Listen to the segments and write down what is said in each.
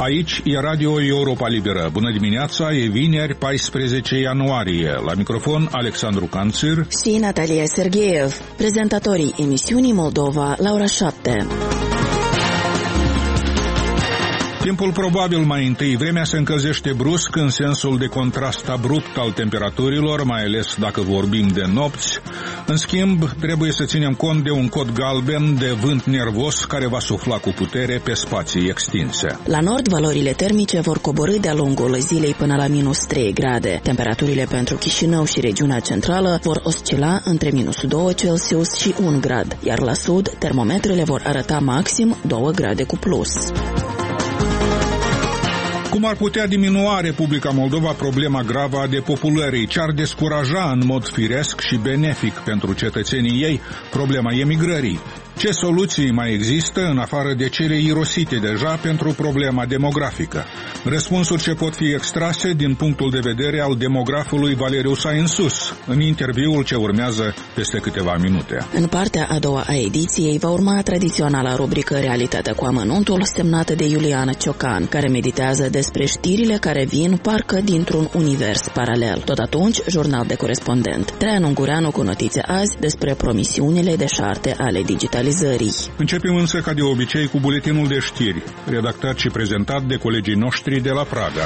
Aici e Radio Europa Liberă. Bună dimineața, e vineri, 14 ianuarie. La microfon, Alexandru Canțir și Natalia Sergeev, prezentatorii emisiunii Moldova la ora 7. Timpul probabil mai întâi. Vremea se încălzește brusc în sensul de contrast abrupt al temperaturilor, mai ales dacă vorbim de nopți. În schimb, trebuie să ținem cont de un cod galben de vânt nervos care va sufla cu putere pe spații extinse. La nord, valorile termice vor coborî de-a lungul zilei până la minus 3 grade. Temperaturile pentru Chișinău și regiunea centrală vor oscila între minus 2 Celsius și 1 grad, iar la sud, termometrele vor arăta maxim 2 grade cu plus. Cum ar putea diminua Republica Moldova problema gravă a depopulării? Ce ar descuraja în mod firesc și benefic pentru cetățenii ei problema emigrării? Ce soluții mai există în afară de cele irosite deja pentru problema demografică? Răspunsuri ce pot fi extrase din punctul de vedere al demografului Valeriu Sainsus în interviul ce urmează peste câteva minute. În partea a doua a ediției va urma tradiționala rubrică Realitatea cu amănuntul, semnată de Iuliana Ciocan, care meditează despre știrile care vin parcă dintr-un univers paralel. Tot atunci, jurnal de corespondent. Traian Ungureanu cu notițe azi despre promisiunile deșarte ale digitalizării. Începem însă ca de obicei cu buletinul de știri, redactat și prezentat de colegii noștri de la Praga.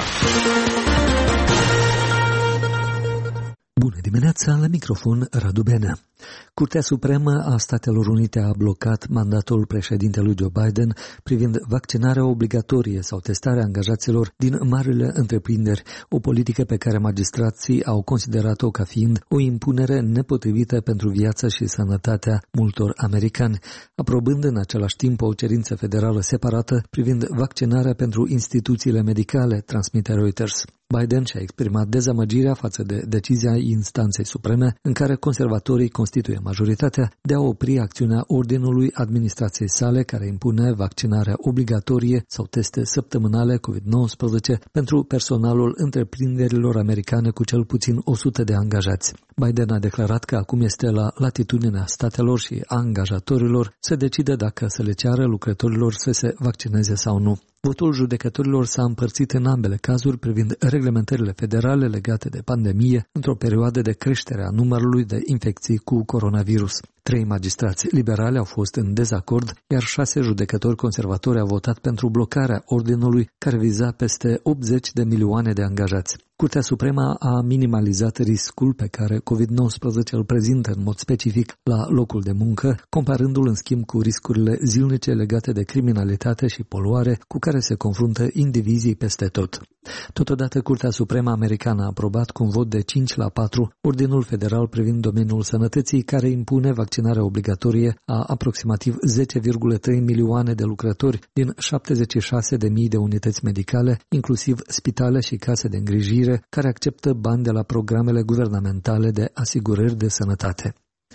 Bună dimineața, la microfon Radu Benea. Curtea Supremă a Statelor Unite a blocat mandatul președintelui Joe Biden privind vaccinarea obligatorie sau testarea angajaților din marile întreprinderi, o politică pe care magistrații au considerat-o ca fiind o impunere nepotrivită pentru viața și sănătatea multor americani, aprobând în același timp o cerință federală separată privind vaccinarea pentru instituțiile medicale, transmite Reuters. Biden și-a exprimat dezamăgirea față de decizia instanței supreme în care conservatorii constituie majoritatea de a opri acțiunea ordinului administrației sale care impune vaccinarea obligatorie sau teste săptămânale COVID-19 pentru personalul întreprinderilor americane cu cel puțin 100 de angajați. Biden a declarat că acum este la latitudinea statelor și a angajatorilor să decide dacă să le ceară lucrătorilor să se vaccineze sau nu. Votul judecătorilor s-a împărțit în ambele cazuri privind reglementările federale legate de pandemie într-o perioadă de creștere a numărului de infecții cu coronavirus. 3 magistrați liberali au fost în dezacord, iar 6 judecători conservatori au votat pentru blocarea ordinului care viza peste 80 de milioane de angajați. Curtea Supremă a minimalizat riscul pe care COVID-19 îl prezintă în mod specific la locul de muncă, comparându-l în schimb cu riscurile zilnice legate de criminalitate și poluare cu care se confruntă indivizii peste tot. Totodată, Curtea Supremă Americană a aprobat cu un vot de 5-4 ordinul federal privind domeniul sănătății care impune vaccinarea obligatorie a aproximativ 10,3 milioane de lucrători din 76.000 de unități medicale, inclusiv spitale și case de îngrijire, care acceptă bani de la programele guvernamentale de asigurări de sănătate.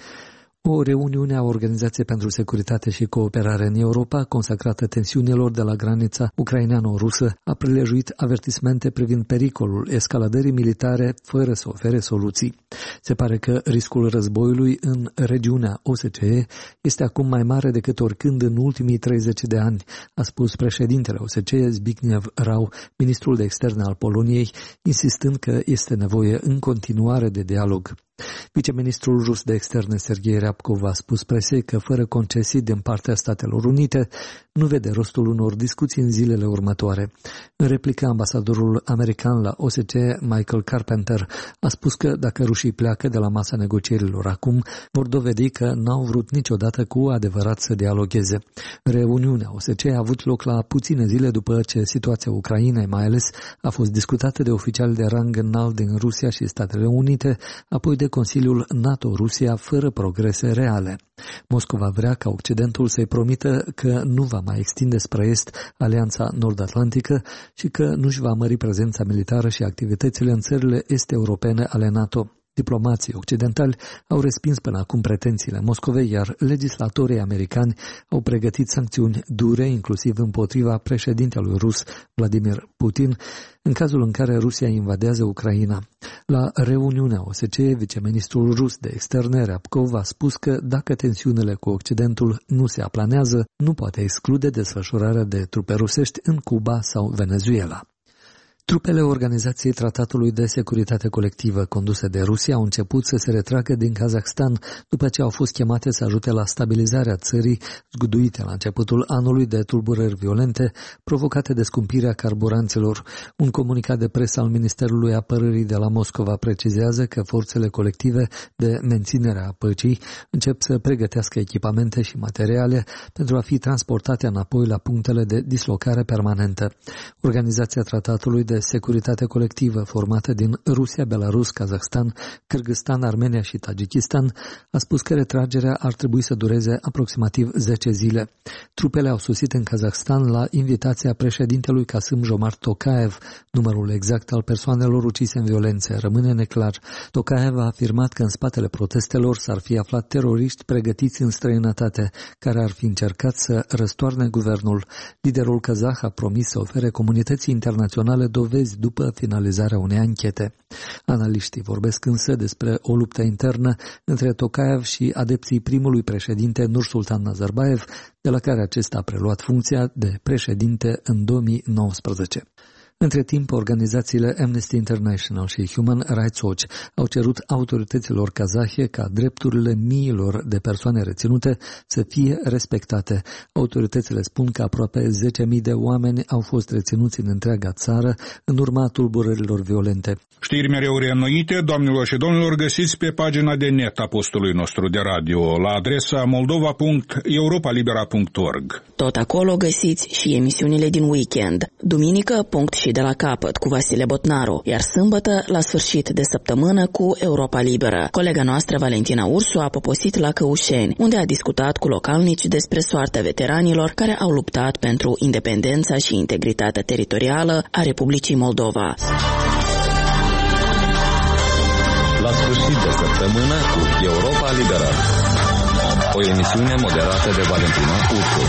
O reuniune a Organizației pentru Securitate și Cooperare în Europa, consacrată tensiunilor de la granița ucraineano-rusă, a prilejuit avertismente privind pericolul escaladării militare fără să ofere soluții. Se pare că riscul războiului în regiunea OSCE este acum mai mare decât oricând în ultimii 30 de ani, a spus președintele OSCE Zbigniew Rau, ministrul de externe al Poloniei, insistând că este nevoie în continuare de dialog. Viceministrul rus de externe Sergei Ryabkov a spus presei că fără concesii din partea Statelor Unite nu vede rostul unor discuții în zilele următoare. În replică, ambasadorul american la OSCE, Michael Carpenter, a spus că dacă rușii pleacă de la masa negocierilor acum, vor dovedi că n-au vrut niciodată cu adevărat să dialogheze. Reuniunea OSCE a avut loc la puține zile după ce situația Ucrainei, mai ales, a fost discutată de oficiali de rang înalt din Rusia și Statele Unite, apoi de Consiliul NATO-Rusia, fără progrese reale. Moscova vrea ca Occidentul să-i promită că nu va mai extinde spre est Alianța Nord-Atlantică și că nu-și va mări prezența militară și activitățile în țările est-europene ale NATO. Diplomații occidentali au respins până acum pretențiile Moscovei, iar legislatorii americani au pregătit sancțiuni dure, inclusiv împotriva președintelui rus Vladimir Putin, în cazul în care Rusia invadează Ucraina. La reuniunea OSCE, viceministrul rus de externe, Ryabkov, a spus că dacă tensiunile cu Occidentul nu se aplanează, nu poate exclude desfășurarea de trupe rusești în Cuba sau Venezuela. Trupele Organizației Tratatului de Securitate Colectivă conduse de Rusia au început să se retragă din Kazahstan după ce au fost chemate să ajute la stabilizarea țării zguduite la începutul anului de tulburări violente provocate de scumpirea carburanților. Un comunicat de presă al Ministerului Apărării de la Moscova precizează că forțele colective de menținere a păcii încep să pregătească echipamente și materiale pentru a fi transportate înapoi la punctele de dislocare permanentă. Organizația Tratatului de Securitate Colectivă, formată din Rusia, Belarus, Kazahstan, Kârgâzstan, Armenia și Tajikistan, a spus că retragerea ar trebui să dureze aproximativ 10 zile. Trupele au sosit în Kazahstan la invitația președintelui Kassym-Jomart Tokayev. Numărul exact al persoanelor ucise în violențe rămâne neclar. Tokayev a afirmat că în spatele protestelor s-ar fi aflat teroriști pregătiți în străinătate, care ar fi încercat să răstoarne guvernul. Liderul kazah a promis să ofere comunității internaționale dovezi după finalizarea unei anchete. Analiștii vorbesc însă despre o luptă internă între Tokayev și adepții primului președinte Nursultan Nazarbayev, de la care acesta a preluat funcția de președinte în 2019. Între timp, organizațiile Amnesty International și Human Rights Watch au cerut autorităților kazahe ca drepturile miilor de persoane reținute să fie respectate. Autoritățile spun că aproape 10.000 de oameni au fost reținuți în întreaga țară în urma tulburărilor violente. Știri mereu reînnoite, doamnelor și domnilor, găsiți pe pagina de net a postului nostru de radio la adresa moldova.europalibera.org. Tot acolo găsiți și emisiunile din weekend. Duminică, punct și de la capăt cu Vasile Botnaru, iar sâmbătă, la sfârșit de săptămână, cu Europa Liberă. Colega noastră, Valentina Ursu, a poposit la Căușeni, unde a discutat cu localnici despre soarta veteranilor care au luptat pentru independența și integritatea teritorială a Republicii Moldova. La sfârșit de săptămână cu Europa Liberă. O emisiune moderată de Valentina Ursu.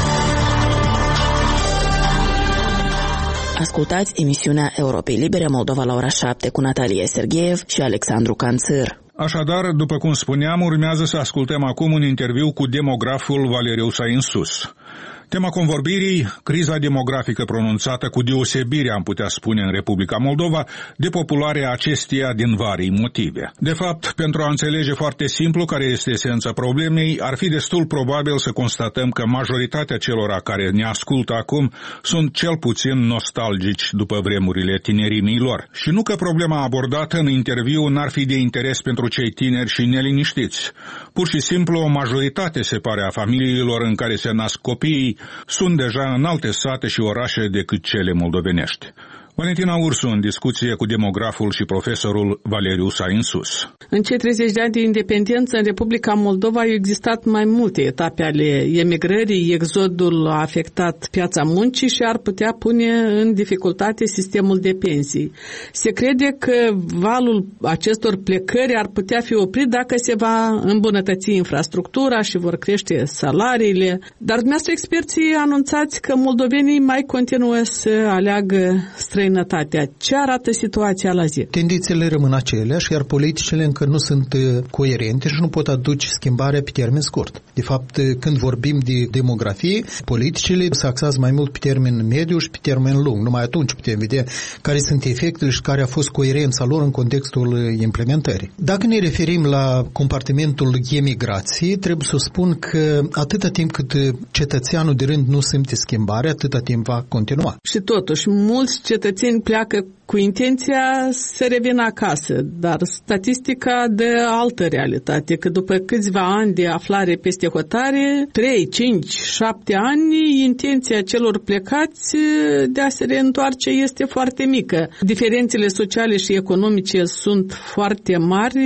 Ascultați emisiunea Europei Libere Moldova la ora 7 cu Natalia Sergeev și Alexandru Canțâr. Așadar, după cum spuneam, urmează să ascultăm acum un interviu cu demograful Valeriu Sainsus. Tema convorbirii, criza demografică pronunțată cu deosebire, am putea spune, în Republica Moldova, depopularea acesteia din varii motive. De fapt, pentru a înțelege foarte simplu care este esența problemei, ar fi destul probabil să constatăm că majoritatea celor care ne ascultă acum sunt cel puțin nostalgici după vremurile tinerimii lor. Și nu că problema abordată în interviu n-ar fi de interes pentru cei tineri și neliniștiți. Pur și simplu, o majoritate, se pare, a familiilor în care se nasc copiii sunt deja în alte sate și orașe decât cele moldovenești. Valentina Ursu în discuție cu demograful și profesorul Valeriu Sainsus. În cei 30 de ani de independență în Republica Moldova au existat mai multe etape ale emigrării. Exodul a afectat piața muncii și ar putea pune în dificultate sistemul de pensii. Se crede că valul acestor plecări ar putea fi oprit dacă se va îmbunătăți infrastructura și vor crește salariile. Dar dumneavoastră experții anunțați că moldovenii mai continuă să aleagă străinătatea. Ce arată situația la zi? Tendențele rămân aceleași, iar politicile încă nu sunt coerente și nu pot aduce schimbarea pe termen scurt. De fapt, când vorbim de demografie, politicile se axează mai mult pe termen mediu și pe termen lung. Numai atunci putem vedea care sunt efectele și care a fost coerența lor în contextul implementării. Dacă ne referim la compartimentul emigrației, trebuie să spun că atâta timp cât cetățeanul de rând nu simte schimbare, atâta timp va continua. Și totuși, mulți cetățeni pleacă cu intenția să revină acasă, dar statistica dă altă realitate, că după câțiva ani de aflare peste hotare, 3, 5, 7 ani, intenția celor plecați de a se reîntoarce este foarte mică. Diferențele sociale și economice sunt foarte mari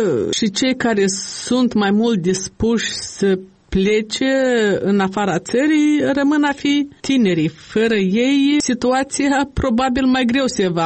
și cei care sunt mai mult dispuși să plece în afara țării rămân a fi tinerii. Fără ei, situația probabil mai greu se va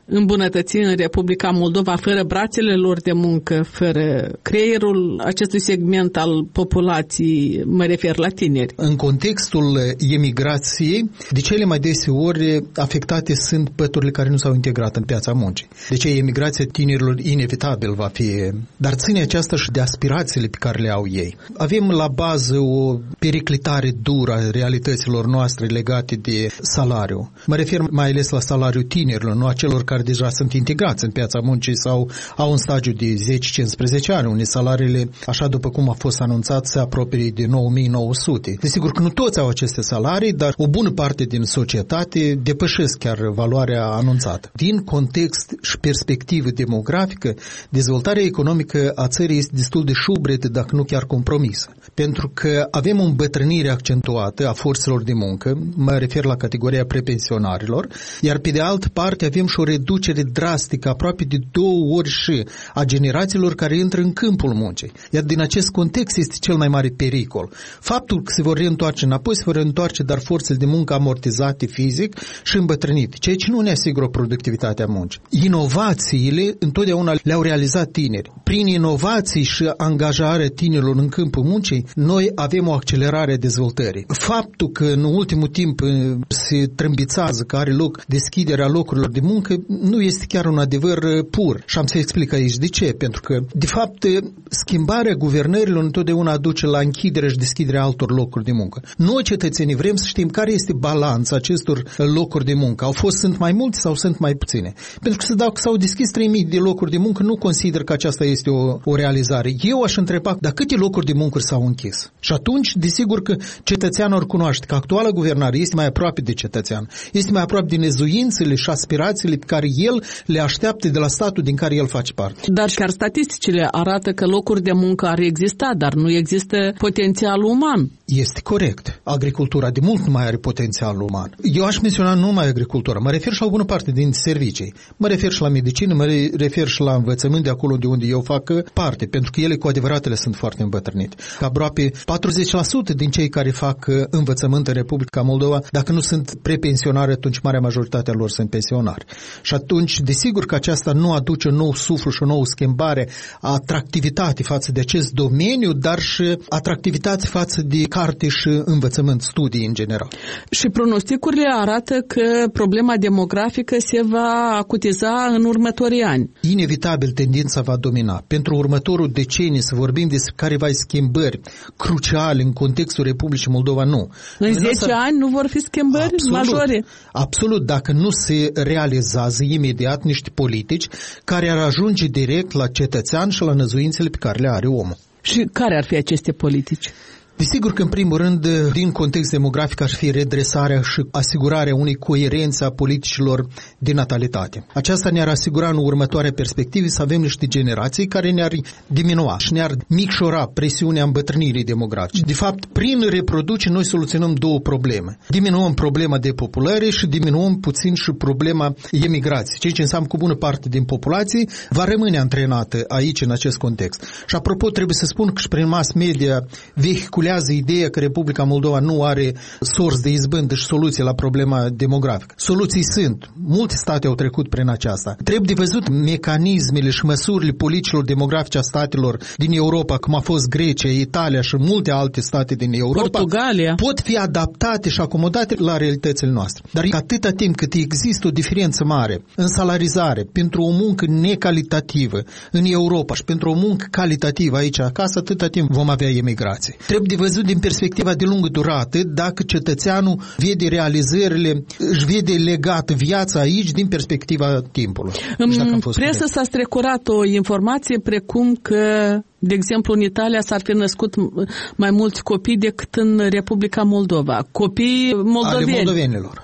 îmbunătăți în Republica Moldova fără brațele lor de muncă, fără creierul acestui segment al populației, mă refer la tineri? În contextul emigrației, de cele mai deseori afectate sunt păturile care nu s-au integrat în piața muncii. Deci emigrația tinerilor inevitabil va fi, dar ține aceasta și de aspirațiile pe care le au ei. Avem la bază o periclitare dură a realităților noastre legate de salariu. Mă refer mai ales la salariul tinerilor, nu a celor care deja sunt integrați în piața muncii sau au un stagiu de 10-15 ani, unde salariile, așa după cum a fost anunțat, se apropie de 9.900. Desigur că nu toți au aceste salarii, dar o bună parte din societate depășesc chiar valoarea anunțată. Din context și perspectivă demografică, dezvoltarea economică a țării este destul de șubredă, dacă nu chiar compromisă. Pentru că avem o îmbătrânire accentuată a forțelor de muncă, mă refer la categoria prepensionarilor, iar pe de altă parte avem și o reducere drastică, aproape de 2 ori și a generațiilor care intră în câmpul muncii. Iar din acest context este cel mai mare pericol. Faptul că se vor reîntoarce înapoi, se vor reîntoarce, dar forțele de muncă amortizate fizic și îmbătrânite, ceea ce nu ne asigură productivitatea muncii. Inovațiile întotdeauna le-au realizat tineri. Prin inovații și angajarea tinerilor în câmpul muncii, noi avem o accelerare a dezvoltării. Faptul că în ultimul timp se trâmbițează că are loc deschiderea locurilor de muncă nu este chiar un adevăr pur. Și am să explic aici de ce. Pentru că, de fapt, schimbarea guvernărilor întotdeauna aduce la închiderea și deschiderea altor locuri de muncă. Noi, cetățenii, vrem să știm care este balanța acestor locuri de muncă. Sunt mai mulți sau sunt mai puține? Pentru că dacă s-au deschis 3.000 de locuri de muncă, nu consider că aceasta este o realizare. Eu aș întreba, dar câte locuri de muncă s-au închis? Și atunci, desigur că cetățeanul ar cunoaște că actuala guvernare este mai aproape de cetățean, este mai aproape de nezuințele și aspirațiile pe care el le așteaptă de la statul din care el face parte. Dar chiar statisticile arată că locuri de muncă ar exista, dar nu există potențial uman. Este corect. Agricultura de mult nu mai are potențial uman. Eu aș menționa nu numai agricultura, mă refer și la o bună parte din servicii. Mă refer și la medicină, mă refer și la învățământ de acolo de unde eu fac parte, pentru că ele cu adevăratele sunt foarte îmbătrânite. Aproape 40% din cei care fac învățământ în Republica Moldova, dacă nu sunt prepensionari, atunci marea majoritate a lor sunt pensionari. Și atunci, desigur că aceasta nu aduce un nou suflu și o nouă schimbare, atractivitate față de acest domeniu, dar și atractivitate față de carte și învățământ, studii în general. Și pronosticurile arată că problema demografică se va acutiza în următorii ani. Inevitabil tendința va domina. Pentru următorul deceniu să vorbim despre careva schimbări cruciale în contextul Republicii Moldova, nu. În 10 ani nu vor fi schimbări majore? Absolut, dacă nu se realizează imediat niște politici care ar ajunge direct la cetățean și la năzuințele pe care le are omul. Și care ar fi aceste politici? Desigur că, în primul rând, din context demografic, ar fi redresarea și asigurarea unei coerențe a politicilor de natalitate. Aceasta ne-ar asigura în următoarea perspectivă să avem niște generații care ne-ar diminua și ne-ar micșora presiunea îmbătrânirii demografice. De fapt, prin reproducere, noi soluționăm două probleme. Diminuăm problema depopulării și diminuăm puțin și problema emigrației, ceea ce înseamnă că o bună parte din populație va rămâne antrenată aici, în acest context. Și apropo, trebuie să spun că și prin mass media vehiculează ideea că Republica Moldova nu are sorți de izbândă și soluții la problema demografică. Soluții sunt. Multe state au trecut prin aceasta. Trebuie de văzut mecanismele și măsurile politicilor demografice a statelor din Europa, cum a fost Grecia, Italia și multe alte state din Europa, Portugalia, pot fi adaptate și acomodate la realitățile noastre. Dar atâta timp cât există o diferență mare în salarizare pentru o muncă necalitativă în Europa și pentru o muncă calitativă aici acasă, atâta timp vom avea emigrație. Trebuie de văzut din perspectiva de lungă durată dacă cetățeanul vede realizările, își vede legată viața aici din perspectiva timpului. În presă s-a strecurat o informație precum că, de exemplu, în Italia s-ar fi născut mai mulți copii decât în Republica Moldova. Copii moldoveni. Ale moldovenilor.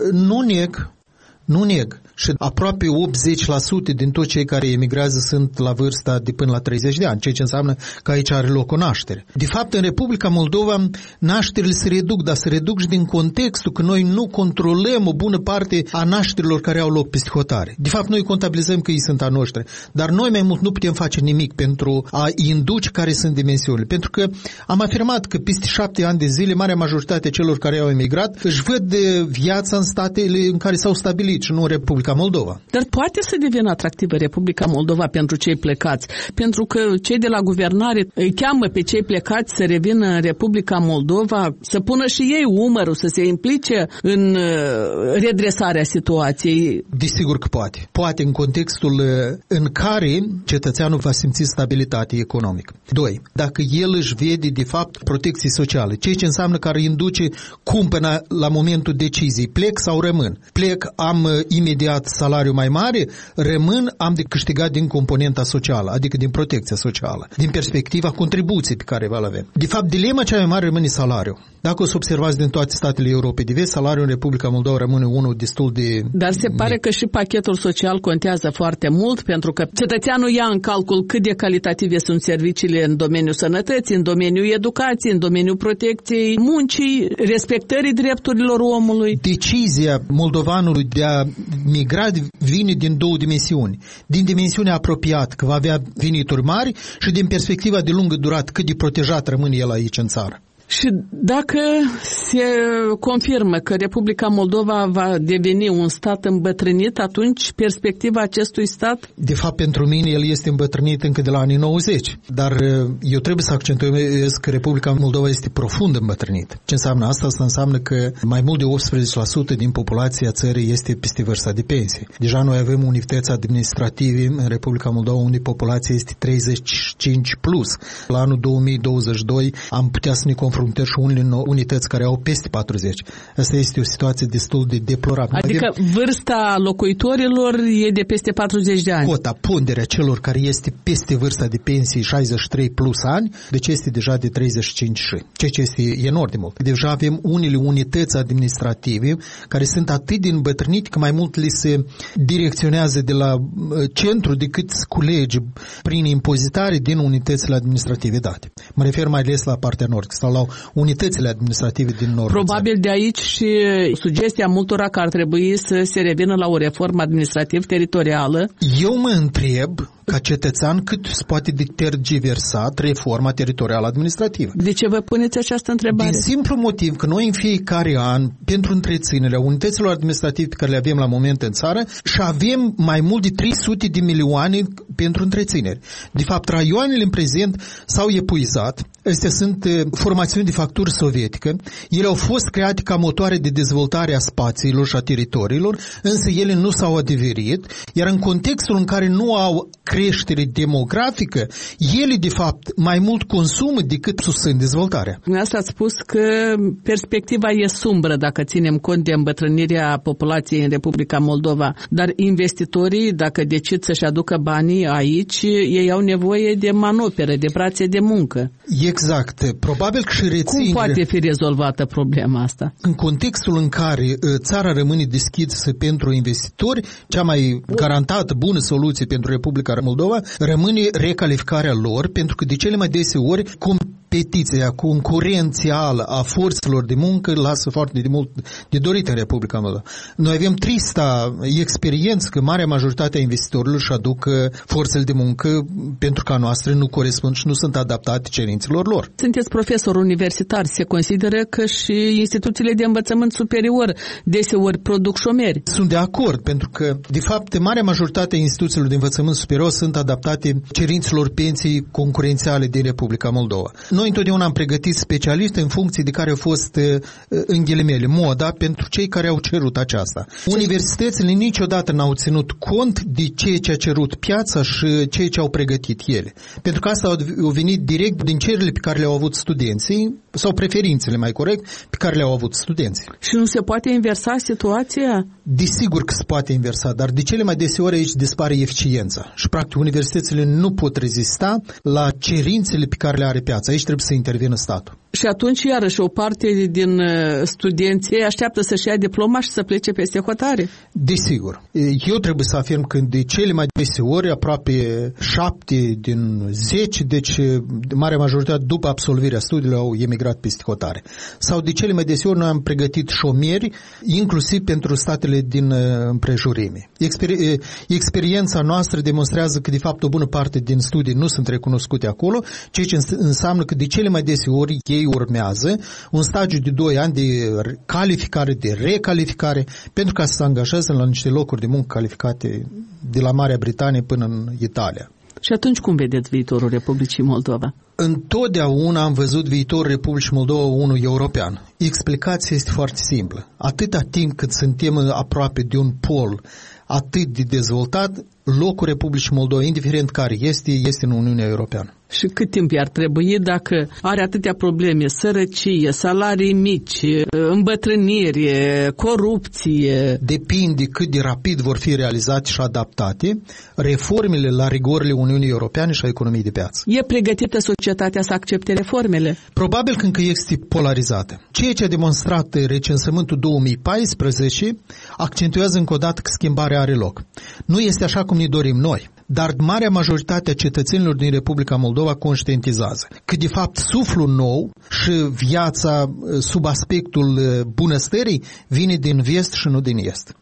Nu neg. Și aproape 80% din toți cei care emigrează sunt la vârsta de până la 30 de ani, ceea ce înseamnă că aici are loc o naștere. De fapt, în Republica Moldova, nașterile se reduc, dar se reduc și din contextul că noi nu controlăm o bună parte a nașterilor care au loc peste hotare. De fapt, noi contabilizăm că ei sunt a noștri, dar noi mai mult nu putem face nimic pentru a induce care sunt dimensiunile. Pentru că am afirmat că peste 7 ani de zile, marea majoritate celor care au emigrat își văd viața în statele în care s-au stabilit și nu în Republica Republica Moldova. Dar poate să devină atractivă Republica Moldova pentru cei plecați, pentru că cei de la guvernare îi cheamă pe cei plecați să revină în Republica Moldova, să pună și ei umărul, să se implice în redresarea situației. Desigur că poate. Poate în contextul în care cetățeanul va simți stabilitate economică. 2. Dacă el își vede de fapt protecție socială, ceea ce înseamnă că îi induce cumpăna la momentul deciziei, plec sau rămân. Plec, am imediat salariu mai mare, rămân, am de câștigat din componenta socială, adică din protecția socială, din perspectiva contribuției pe care va avea. De fapt, dilema cea mai mare rămâne salariul. Dacă o să observați din toate statele Europei de vest, salariul în Republica Moldova rămâne unul destul de... Dar se pare că și pachetul social contează foarte mult, pentru că cetățeanul ia în calcul cât de calitative sunt serviciile în domeniul sănătății, în domeniul educației, în domeniul protecției muncii, respectării drepturilor omului. Decizia moldovanului de a migra vine din două dimensiuni. Din dimensiunea apropiată, că va avea venituri mari, și din perspectiva de lungă durată, cât de protejat rămâne el aici în țară. Și dacă se confirmă că Republica Moldova va deveni un stat îmbătrânit, atunci perspectiva acestui stat? De fapt, pentru mine el este îmbătrânit încă de la anii 90, dar eu trebuie să accentuez că Republica Moldova este profund îmbătrânită. Ce înseamnă asta? Asta înseamnă că mai mult de 18% din populația țării este peste vârsta de pensie. Deja noi avem unități administrative în Republica Moldova unde populația este 35 plus. La anul 2022 am putea să ne confruntăm și unele unități care au peste 40. Asta este o situație destul de deplorabilă. Adică vârsta locuitorilor e de peste 40 de ani. Cota, ponderea celor care este peste vârsta de pensie 63 plus ani, deci este deja de 35 și. Ceea ce este enorm de mult. Deja avem unele unități administrative care sunt atât de îmbătrânite că mai mult li se direcționează de la centru decât culege prin impozitare din unitățile administrative date. Mă refer mai ales la partea nord, sau la unitățile administrative din nord. Probabil de aici și sugestia multora că ar trebui să se revină la o reformă administrativ-teritorială. Eu mă întreb, ca cetățean, cât se poate tergiversa reforma teritorială administrativă. De ce vă puneți această întrebare? Din simplu motiv că noi în fiecare an, pentru întreținerea unităților administrative pe care le avem la moment în țară, și avem mai mult de 300 de milioane pentru întreținere. De fapt, raioanele în prezent s-au epuizat. Astea sunt formațiuni de factură sovietică. Ele au fost create ca motoare de dezvoltare a spațiilor și a teritoriilor, însă ele nu s-au adeverit, iar în contextul în care nu au creștere demografică, ele, de fapt, mai mult consumă decât susțin dezvoltarea. Asta ați spus că perspectiva e sumbră dacă ținem cont de îmbătrânirea populației în Republica Moldova, dar investitorii, dacă decid să-și aducă banii aici, ei au nevoie de manoperă, de brațe de muncă. Exact. Probabil că și reținere... Cum poate fi rezolvată problema asta? În contextul în care țara rămâne deschisă pentru investitori, cea mai garantată bună soluție pentru Republica Moldova rămâne recalificarea lor, pentru că de cele mai deseori competiția concurențială a forțelor de muncă lasă foarte de mult de dorit în Republica Moldova. Noi avem trista experiență că marea majoritate a investitorilor își aduc forțele de muncă pentru că a noastră nu corespund și nu sunt adaptate cerințelor lor. Sunteți profesor universitar. Se consideră că și instituțiile de învățământ superior deseori produc șomeri. Sunt de acord, pentru că, de fapt, marea majoritate a instituțiilor de învățământ superior sunt adaptate cerințelor pensii concurențiale din Republica Moldova. Noi întotdeauna am pregătit specialiști în funcție de care a fost, în ghilimele, moda pentru cei care au cerut aceasta. Universitățile niciodată n-au ținut cont de ceea ce a cerut piața și ceea ce au pregătit ele. Pentru că asta au venit direct din cererile pe care le-au avut studenții, sau preferințele, mai corect, pe care le-au avut studenții. Și nu se poate inversa situația? Desigur că se poate inversa, dar de cele mai deseori aici dispare eficiența. Și, practic, universitățile nu pot rezista la cerințele pe care le are piața. Aici trebuie să intervină statul. Și atunci, iarăși, o parte din studenții așteaptă să-și ia diploma și să plece peste hotare. Desigur. Eu trebuie să afirm că de cele mai deseori, aproape 7 din 10, deci marea majoritate după absolvirea studiilor au emigrat peste hotare. Sau de cele mai deseori noi am pregătit șomeri, inclusiv pentru statele din împrejurime. Experiența noastră demonstrează că, de fapt, o bună parte din studii nu sunt recunoscute acolo, ceea ce înseamnă că de cele mai deseori ei ei urmează un stagiu de 2 ani de calificare, de recalificare, pentru ca să se angajeze la niște locuri de muncă calificate de la Marea Britanie până în Italia. Și atunci cum vedeți viitorul Republicii Moldova? Întotdeauna am văzut viitorul Republicii Moldova unul european. Explicația este foarte simplă. Atâta timp cât suntem aproape de un pol atât de dezvoltat, locul Republicii Moldova, indiferent care este în Uniunea Europeană. Și cât timp i-ar trebui dacă are atâtea probleme, sărăcie, salarii mici, îmbătrânire, corupție? Depinde cât de rapid vor fi realizate și adaptate reformele la rigorile Uniunii Europene și a economiei de piață. E pregătită societatea să accepte reformele? Probabil că încă este polarizată. Ceea ce a demonstrat recensământul 2014 accentuează încă o dată că schimbarea are loc. Nu este așa cum ne dorim noi, dar marea majoritate a cetățenilor din Republica Moldova conștientizează că de fapt suflul nou și viața sub aspectul bunăstării vine din vest și nu din est.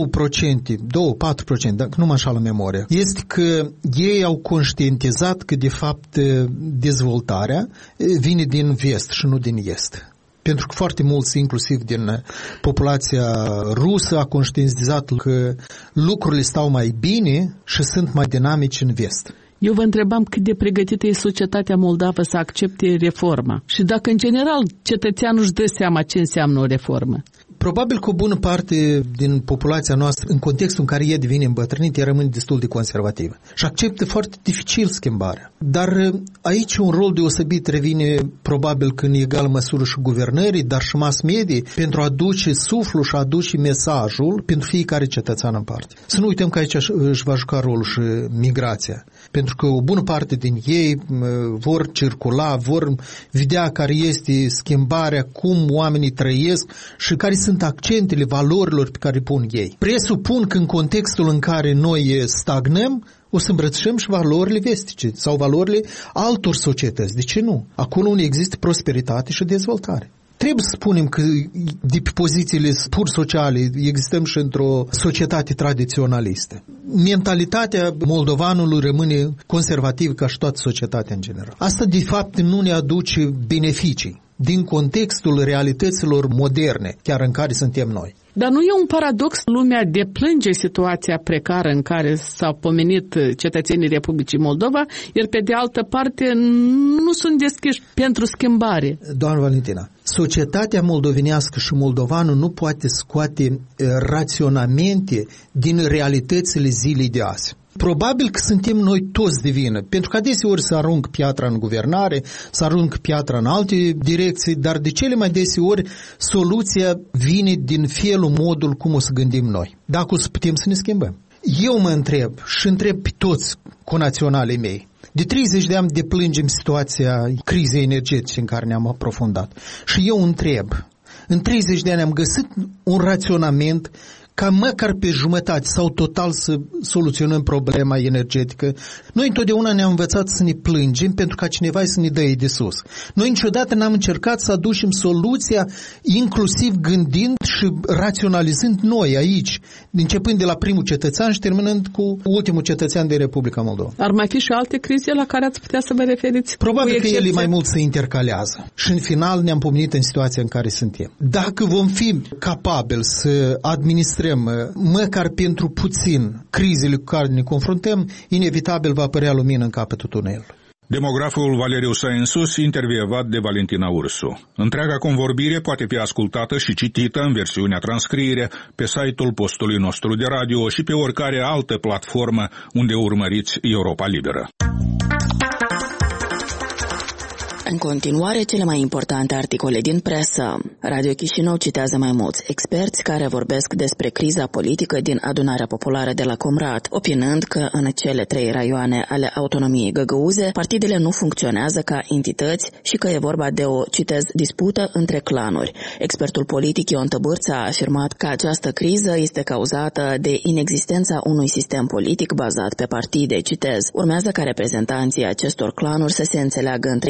2%, dacă nu mă așa la memorie, este că ei au conștientizat că de fapt dezvoltarea vine din vest și nu din est. Pentru că foarte mulți, inclusiv din populația rusă, a conștientizat că lucrurile stau mai bine și sunt mai dinamici în vest. Eu vă întrebam cât de pregătită e societatea moldavă să accepte reforma și dacă, în general, cetățeanul își dă seama ce înseamnă o reformă. Probabil că o bună parte din populația noastră, în contextul în care ea devine îmbătrânită, ea rămâne destul de conservativă și acceptă foarte dificil schimbarea. Dar aici un rol deosebit revine probabil că în egală măsură și guvernării, dar și mass media, pentru a aduce suflul și a aduce mesajul pentru fiecare cetățean în parte. Să nu uităm că aici își va juca rolul și migrația. Pentru că o bună parte din ei vor circula, vor vedea care este schimbarea, cum oamenii trăiesc și care sunt accentele valorilor pe care pun ei. Presupun că în contextul în care noi stagnăm, o să îmbrățișăm și valorile vestice sau valorile altor societăți. De ce nu? Acolo unde există prosperitate și dezvoltare. Trebuie să spunem că de pe pozițiile pur sociale existăm și într-o societate tradiționalistă. Mentalitatea moldovanului rămâne conservativă ca și toată societatea în general. Asta de fapt nu ne aduce beneficii din contextul realităților moderne, chiar în care suntem noi. Dar nu e un paradox? Lumea deplânge situația precară în care s-au pomenit cetățenii Republicii Moldova, iar pe de altă parte nu sunt deschiși pentru schimbare. Doamna Valentina, societatea moldovenească și moldovanul nu poate scoate raționamente din realitățile zilei de azi. Probabil că suntem noi toți de vină, pentru că adeseori se arunc piatra în guvernare, se arunc piatra în alte direcții, dar de cele mai deseori soluția vine din felul, modul cum o să gândim noi. Dacă o să putem să ne schimbăm. Eu mă întreb și întreb pe toți conaționalii mei. De 30 de ani deplângem situația crizei energetice în care ne-am aprofundat. Și eu întreb, în 30 de ani am găsit un raționament ca măcar pe jumătate sau total să soluționăm problema energetică. Noi întotdeauna ne-am învățat să ne plângem pentru ca cineva să ne dă ei de sus. Noi niciodată n-am încercat să aducem soluția inclusiv gândind și raționalizând noi aici, începând de la primul cetățean și terminând cu ultimul cetățean de Republica Moldova. Ar mai fi și alte crize la care ați putea să vă referiți? Probabil că ele mai mult se intercalează. Și în final ne-am pomenit în situația în care suntem. Dacă vom fi capabili să administrăm măcar pentru puțin crizele cu care ne confruntăm, inevitabil va apărea lumină în capătul tunelului. Demograful Valeriu Săensus, intervievat de Valentina Ursu. Întreaga convorbire poate fi ascultată și citită în versiunea transcriere pe site-ul postului nostru de radio și pe oricare altă platformă unde urmăriți Europa Liberă. În continuare, cele mai importante articole din presă. Radio Chișinău citează mai mulți experți care vorbesc despre criza politică din Adunarea Populară de la Comrat, opinând că în cele 3 raioane ale autonomiei găgăuze, partidele nu funcționează ca entități și că e vorba de o, citez, dispută între clanuri. Expertul politic Ion Tăbârță a afirmat că această criză este cauzată de inexistența unui sistem politic bazat pe partide, citez. Urmează ca reprezentanții acestor clanuri să se înțeleagă între ei, ca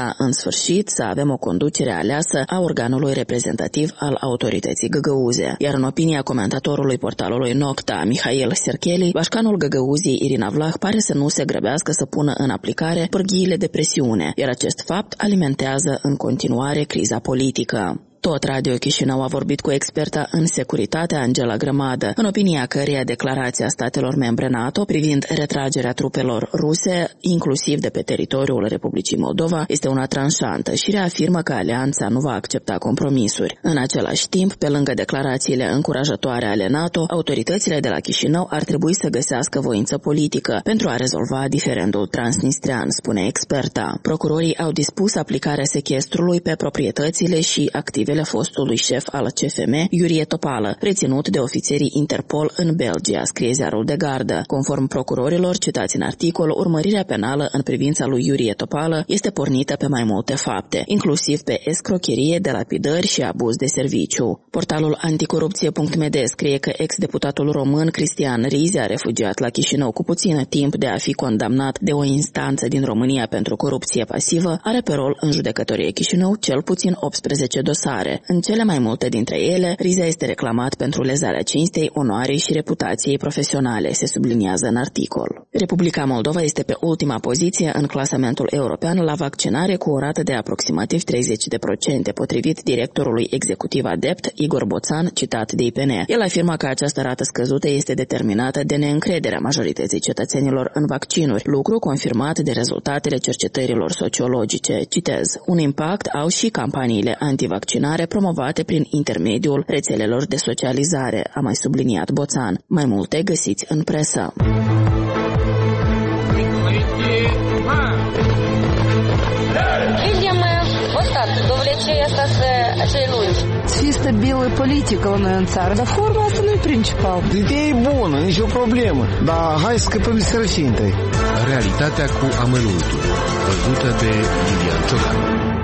ca în sfârșit să avem o conducere aleasă a organului reprezentativ al autorității găgăuze. Iar în opinia comentatorului portalului Nocta, Mihail Sercheli, bașcanul Găgăuziei Irina Vlah pare să nu se grăbească să pună în aplicare pârghiile de presiune, iar acest fapt alimentează în continuare criza politică. Tot Radio Chișinău a vorbit cu experta în securitate Angela Grămadă, în opinia căreia declarația statelor membre NATO privind retragerea trupelor ruse, inclusiv de pe teritoriul Republicii Moldova, este una tranșantă și reafirmă că alianța nu va accepta compromisuri. În același timp, pe lângă declarațiile încurajatoare ale NATO, autoritățile de la Chișinău ar trebui să găsească voință politică pentru a rezolva diferendul transnistrean, spune experta. Procurorii au dispus aplicarea sechestrului pe proprietățile și activele fostului șef al CFM, Iurie Topală, reținut de ofițerii Interpol în Belgia, scrie Ziarul de Gardă. Conform procurorilor citați în articol, urmărirea penală în privința lui Iurie Topală este pornită pe mai multe fapte, inclusiv pe escrocherie, delapidări și abuz de serviciu. Portalul anticorupție.md scrie că ex-deputatul român Cristian Rizea, refugiat la Chișinău cu puțin timp de a fi condamnat de o instanță din România pentru corupție pasivă, are pe rol în judecătorie Chișinău cel puțin 18 dosare. În cele mai multe dintre ele, Rizea este reclamat pentru lezarea cinstei, onoarei și reputației profesionale, se subliniază în articol. Republica Moldova este pe ultima poziție în clasamentul european la vaccinare cu o rată de aproximativ 30%, potrivit directorului executiv adept Igor Boțan, citat de IPN. El afirmă că această rată scăzută este determinată de neîncrederea majorității cetățenilor în vaccinuri, lucru confirmat de rezultatele cercetărilor sociologice. Citez: un impact au și campaniile antivaccinare promovate prin intermediul rețelelor de socializare, a mai subliniat Boțan. Mai multe găsiți în presă. Să fie stabilă politică la noi în țară, dar forma asta nu e principal. Ideea e bună, nicio problemă, dar hai să scăpăm de sărăcie întâi. Realitatea cu amănuntul, văzută de Iulian Ciocan.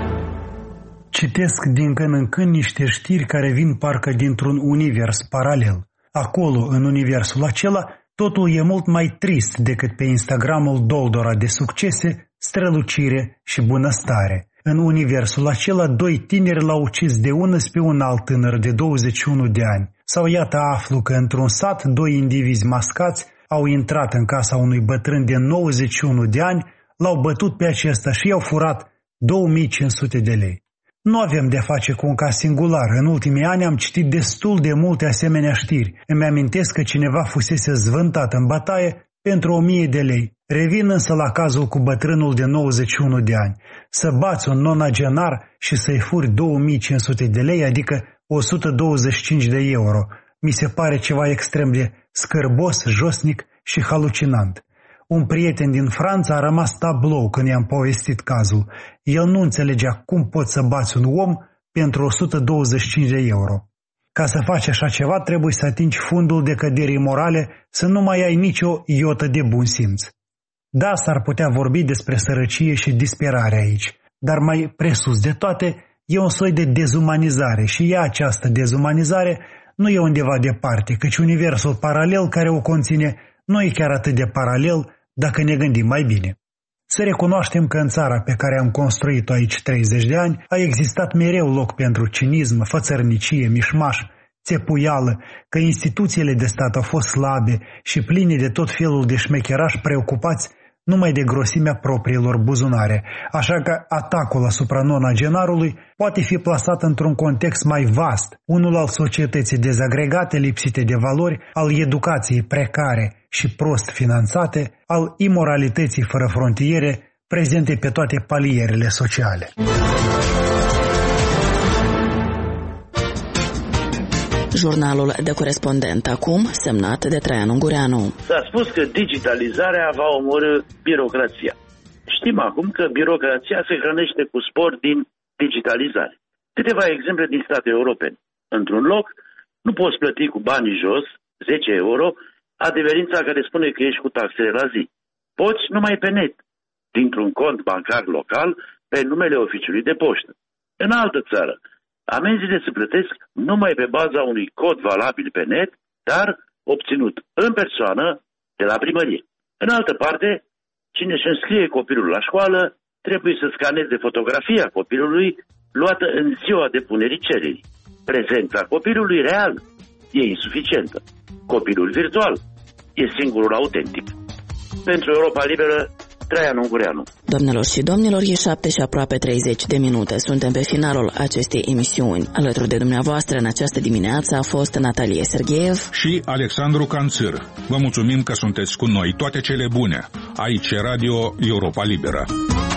Citesc din când în când niște știri care vin parcă dintr-un univers paralel. Acolo, în universul acela, totul e mult mai trist decât pe Instagramul Doldora de succese, strălucire și bunăstare. În universul acela, doi tineri l-au ucis de unul pe un alt tânăr de 21 de ani. Sau iată aflu că într-un sat, doi indivizi mascați au intrat în casa unui bătrân de 91 de ani, l-au bătut pe acesta și i-au furat 2500 de lei. Nu avem de face cu un caz singular. În ultimii ani am citit destul de multe asemenea știri. Îmi amintesc că cineva fusese zvântat în bătaie pentru 1000 de lei. Revin însă la cazul cu bătrânul de 91 de ani. Să bați un nonagenar și să-i furi 2500 de lei, adică 125 de euro. Mi se pare ceva extrem de scârbos, josnic și halucinant. Un prieten din Franța a rămas tablou când i-am povestit cazul. El nu înțelegea cum poți să bați un om pentru 125 de euro. Ca să faci așa ceva, trebuie să atingi fundul decăderii morale, să nu mai ai nicio iotă de bun simț. Da, s-ar putea vorbi despre sărăcie și disperare aici, dar mai presus de toate, e un soi de dezumanizare și această dezumanizare nu e undeva departe, căci universul paralel care o conține nu e chiar atât de paralel dacă ne gândim mai bine. Să recunoaștem că în țara pe care am construit-o aici 30 de ani a existat mereu loc pentru cinism, fățărnicie, mișmaș, țepuială, că instituțiile de stat au fost slabe și pline de tot felul de șmecherași preocupați numai de grosimea propriilor buzunare, așa că atacul asupra nonagenarului poate fi plasat într-un context mai vast, unul al societății dezagregate, lipsite de valori, al educației precare și prost finanțate, al imoralității fără frontiere, prezente pe toate palierele sociale. Jurnalul de corespondent acum, semnat de Traian Ungureanu. S-a spus că digitalizarea va omorî birocrația. Știm acum că birocrația se hrănește cu spor din digitalizare. Câteva exemple din state europene. Într-un loc, nu poți plăti cu banii jos, 10 euro, adeverința care spune că ești cu taxele la zi. Poți numai pe net, dintr-un cont bancar local, pe numele oficiului de poștă. În altă țară, amenziile se plătesc numai pe baza unui cod valabil pe net, dar obținut în persoană de la primărie. În altă parte, cine își înscrie copilul la școală trebuie să scaneze fotografia copilului luată în ziua depunerii cererii. Prezența copilului real e insuficientă. Copilul virtual e singurul autentic. Pentru Europa Liberă, Traian Ungureanu. Doamnelor și domnilor, e 7 și aproape 30 de minute. Suntem pe finalul acestei emisiuni. Alături de dumneavoastră în această dimineață a fost Natalie Sergeev și Alexandru Canțir. Vă mulțumim că sunteți cu noi. Toate cele bune. Aici Radio Europa Liberă.